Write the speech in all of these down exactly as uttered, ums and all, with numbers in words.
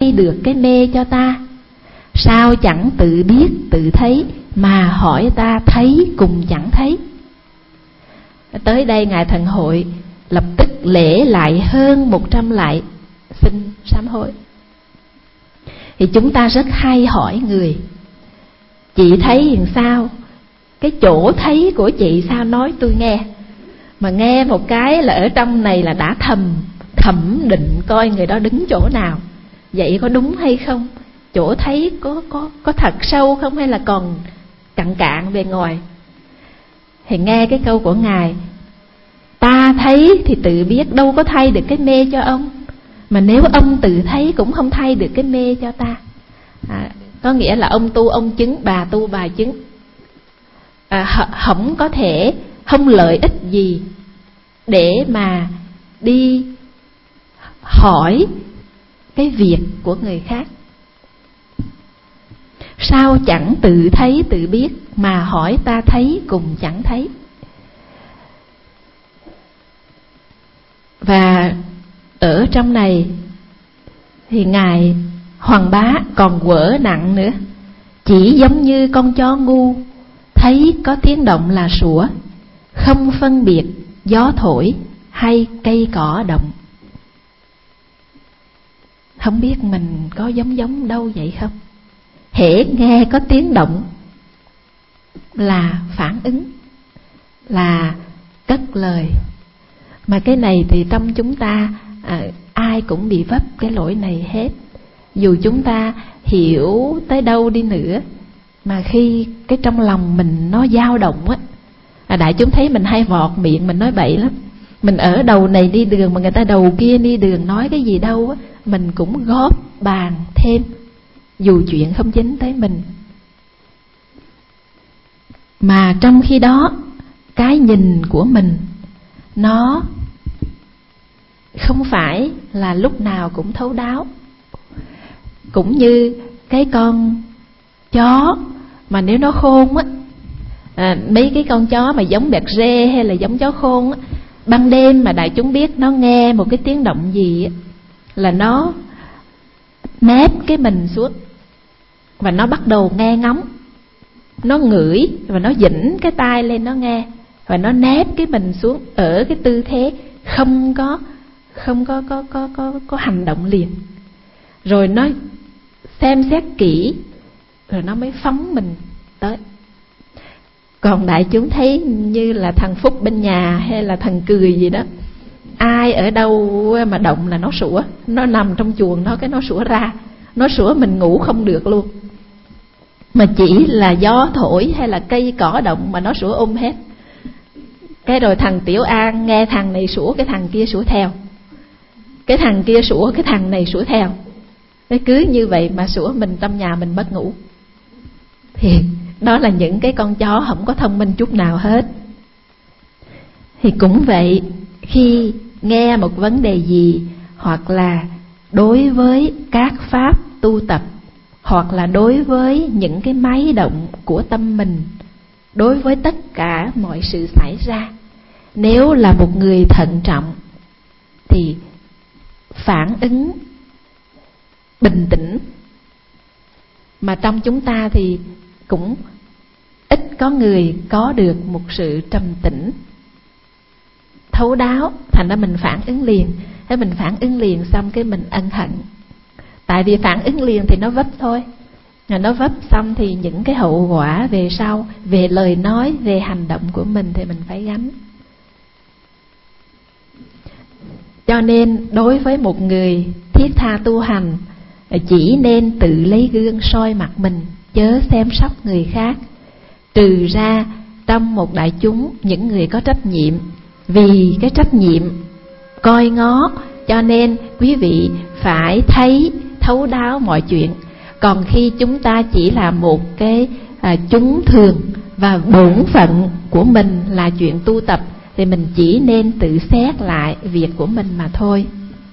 thay được cái mê cho ta? Sao chẳng tự biết tự thấy, mà hỏi ta thấy cùng chẳng thấy? Tới đây Ngài Thần Hội lập tức lễ lại hơn một trăm lại, xin sám hối. Thì chúng ta rất hay hỏi người: chị thấy làm sao? Cái chỗ thấy của chị sao nói tôi nghe. Mà nghe một cái là ở trong này là đã thầm thẩm định coi người đó đứng chỗ nào, vậy có đúng hay không? Chỗ thấy có có có thật sâu không, hay là còn cặn cạn bề ngoài? Thì nghe cái câu của Ngài: ta thấy thì tự biết, đâu có thay được cái mê cho ông. Mà nếu ông tự thấy cũng không thay được cái mê cho ta. à, Có nghĩa là ông tu ông chứng, bà tu bà chứng, à, không có thể, không lợi ích gì để mà đi hỏi cái việc của người khác. Sao chẳng tự thấy tự biết, mà hỏi ta thấy cùng chẳng thấy. Và ở trong này thì Ngài Hoàng Bá còn quở nặng nữa: chỉ giống như con chó ngu, thấy có tiếng động là sủa, không phân biệt gió thổi hay cây cỏ động. Không biết mình có giống giống đâu vậy không? Hễ nghe có tiếng động là phản ứng, là cất lời. Mà cái này thì trong chúng ta à, ai cũng bị vấp cái lỗi này hết. Dù chúng ta hiểu tới đâu đi nữa, mà khi cái trong lòng mình nó dao động á, à, đại chúng thấy mình hay vọt miệng, mình nói bậy lắm. Mình ở đầu này đi đường mà người ta đầu kia đi đường nói cái gì đâu á, mình cũng góp bàn thêm, dù chuyện không dính tới mình. Mà trong khi đó cái nhìn của mình nó không phải là lúc nào cũng thấu đáo. Cũng như cái con chó mà nếu nó khôn á, à, mấy cái con chó mà giống bẹt rê hay là giống chó khôn á, ban đêm mà đại chúng biết nó nghe một cái tiếng động gì á, là nó nép cái mình xuống và nó bắt đầu nghe ngóng. Nó ngửi và nó dĩnh cái tai lên nó nghe, và nó nép cái mình xuống ở cái tư thế không có không có có có có, có hành động liền. Rồi nó xem xét kỹ, rồi nó mới phóng mình tới. Còn đại chúng thấy như là thằng Phúc bên nhà hay là thằng Cười gì đó, ai ở đâu mà động là nó sủa. Nó nằm trong chuồng nó, cái nó sủa ra. Nó sủa mình ngủ không được luôn. Mà chỉ là gió thổi hay là cây cỏ động mà nó sủa um hết. Cái rồi thằng Tiểu An nghe thằng này sủa, cái thằng kia sủa theo. Cái thằng kia sủa, cái thằng này sủa theo. Cái cứ như vậy mà sủa mình trong nhà mình mất ngủ. Thì đó là những cái con chó không có thông minh chút nào hết. Thì cũng vậy, khi nghe một vấn đề gì, hoặc là đối với các pháp tu tập, hoặc là đối với những cái máy động của tâm mình, đối với tất cả mọi sự xảy ra, nếu là một người thận trọng thì phản ứng bình tĩnh. Mà trong chúng ta thì cũng ít có người có được một sự trầm tĩnh thấu đáo, thành ra mình phản ứng liền. Thế mình phản ứng liền xong cái mình ân hận. Tại vì phản ứng liền thì nó vấp thôi. Nó vấp xong thì những cái hậu quả về sau, về lời nói, về hành động của mình thì mình phải gánh. Cho nên đối với một người thiết tha tu hành, chỉ nên tự lấy gương soi mặt mình, chớ xem sóc người khác. Trừ ra trong một đại chúng, những người có trách nhiệm, vì cái trách nhiệm coi ngó, cho nên quý vị phải thấy thấu đáo mọi chuyện. Còn khi chúng ta chỉ là một cái à, chúng thường, và bổn phận của mình là chuyện tu tập, thì mình chỉ nên tự xét lại việc của mình mà thôi.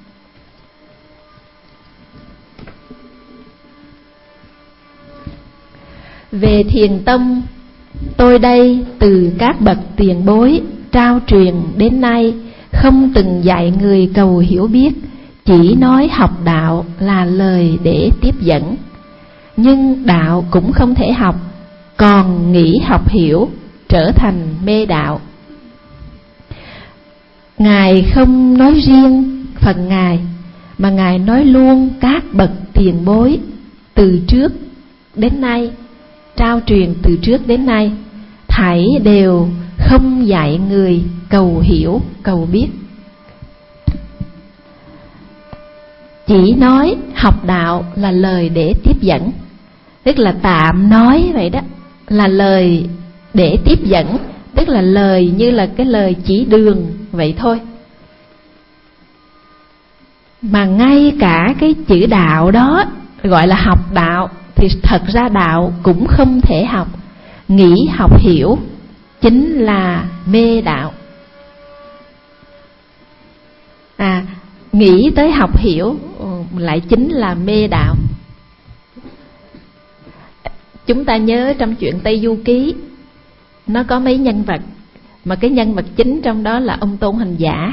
Về thiền tông, tôi đây từ các bậc tiền bối trao truyền đến nay, không từng dạy người cầu hiểu biết, chỉ nói học đạo là lời để tiếp dẫn, nhưng đạo cũng không thể học, còn nghĩ học hiểu trở thành mê đạo. Ngài không nói riêng phần Ngài, mà Ngài nói luôn các bậc tiền bối từ trước đến nay, trao truyền từ trước đến nay, thảy đều không dạy người cầu hiểu, cầu biết. Chỉ nói học đạo là lời để tiếp dẫn, tức là tạm nói vậy đó, là lời để tiếp dẫn, tức là lời như là cái lời chỉ đường vậy thôi. Mà ngay cả cái chữ đạo đó gọi là học đạo, thì thật ra đạo cũng không thể học. Nghĩ học hiểu chính là mê đạo. À, nghĩ tới học hiểu lại chính là mê đạo. Chúng ta nhớ trong chuyện Tây Du Ký, nó có mấy nhân vật, mà cái nhân vật chính trong đó là ông Tôn Hành Giả,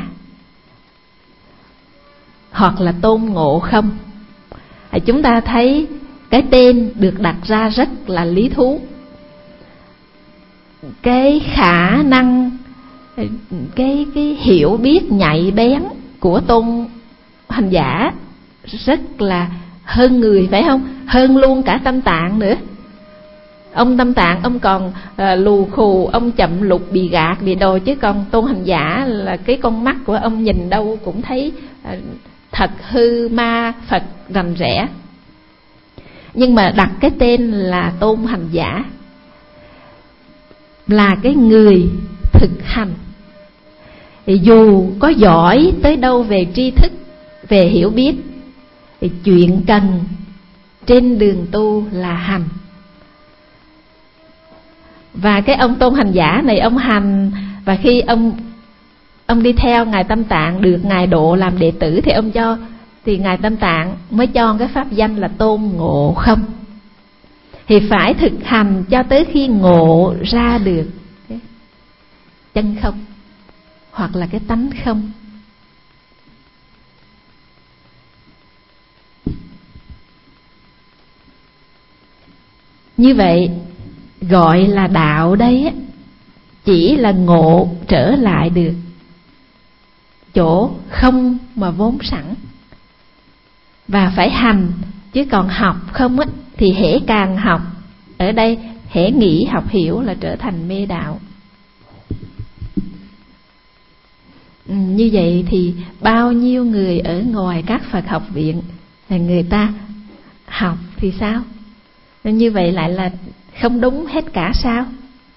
hoặc là Tôn Ngộ Không. à, Chúng ta thấy cái tên được đặt ra rất là lý thú. Cái khả năng, cái, cái hiểu biết nhạy bén của Tôn Hành Giả rất là hơn người, phải không? Hơn luôn cả Tâm Tạng nữa. Ông Tâm Tạng ông còn à, lù khù, ông chậm lục bị gạt bị đồ, chứ còn Tôn Hành Giả là cái con mắt của ông nhìn đâu cũng thấy à, thật hư ma Phật rành rẽ. Nhưng mà đặt cái tên là Tôn Hành Giả, là cái người thực hành. Thì dù có giỏi tới đâu về tri thức, về hiểu biết, thì chuyện cần trên đường tu là hành. Và cái ông Tôn Hành Giả này ông hành, và khi ông ông đi theo Ngài Tâm Tạng, được Ngài độ làm đệ tử, thì ông cho thì Ngài Tâm Tạng mới cho cái pháp danh là Tôn Ngộ Không. Thì phải thực hành cho tới khi ngộ ra được cái chân không, hoặc là cái tánh không. Như vậy gọi là đạo đây chỉ là ngộ trở lại được chỗ không mà vốn sẵn, và phải hành. Chứ còn học không á, thì hễ càng học, ở đây hễ nghĩ học hiểu là trở thành mê đạo. ừ, Như vậy thì bao nhiêu người ở ngoài các Phật học viện là người ta học thì sao? Như vậy lại là không đúng hết cả sao?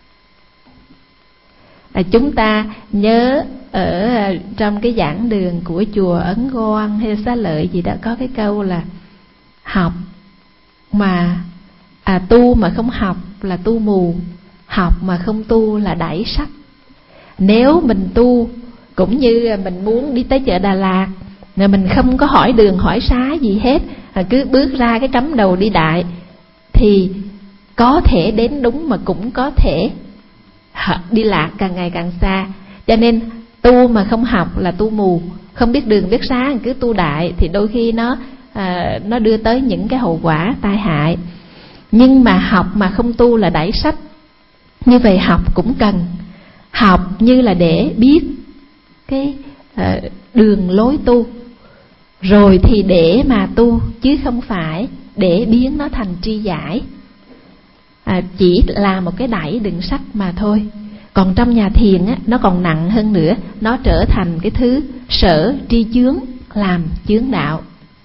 À, chúng ta nhớ ở trong cái giảng đường của chùa Ấn Quang hay Xá Lợi gì đó, có cái câu là học mà à tu mà không học là tu mù, học mà không tu là đẩy sách. Nếu mình tu cũng như mình muốn đi tới chợ Đà Lạt, mà mình không có hỏi đường hỏi xá gì hết, cứ bước ra cái cắm đầu đi đại, thì có thể đến đúng mà cũng có thể đi lạc càng ngày càng xa. Cho nên tu mà không học là tu mù, không biết đường biết xá, cứ tu đại thì đôi khi nó à, nó đưa tới những cái hậu quả tai hại. Nhưng mà học mà không tu là đẩy sách. Như vậy học cũng cần học như là để biết cái à, đường lối tu, rồi thì để mà tu, chứ không phải để biến nó thành tri giải. À, chỉ là một cái đẩy đựng sách mà thôi. Còn trong nhà thiền á, nó còn nặng hơn nữa, nó trở thành cái thứ sở tri chướng, làm chướng đạo.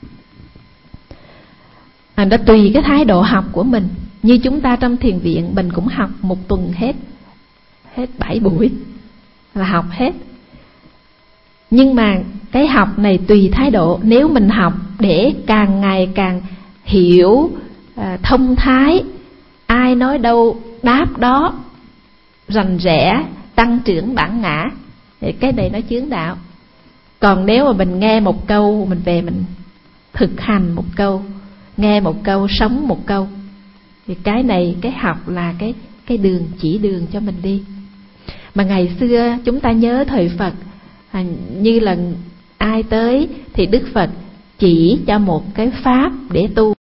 À, nó tùy cái thái độ học của mình. Như chúng ta trong thiền viện, mình cũng học một tuần hết hết bảy buổi là học hết. Nhưng mà cái học này tùy thái độ. Nếu mình học để càng ngày càng hiểu à, thông thái, ai nói đâu đáp đó, rành rẽ, tăng trưởng bản ngã, thì cái này nó chướng đạo. Còn nếu mà mình nghe một câu, mình về mình thực hành một câu, nghe một câu, sống một câu, thì cái này, cái học là cái, cái đường chỉ đường cho mình đi. Mà ngày xưa chúng ta nhớ thời Phật, à, như là ai tới thì Đức Phật chỉ cho một cái pháp để tu.